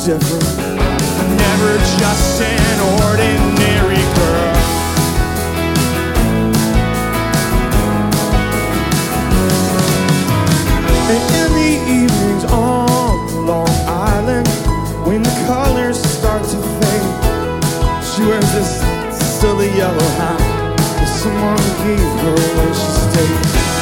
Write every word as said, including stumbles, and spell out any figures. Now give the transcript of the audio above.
different. Never just an ordinary girl. And in the evenings on Long Island, when the colors start to fade, she wears this silly yellow hat that someone gave her when she stayed.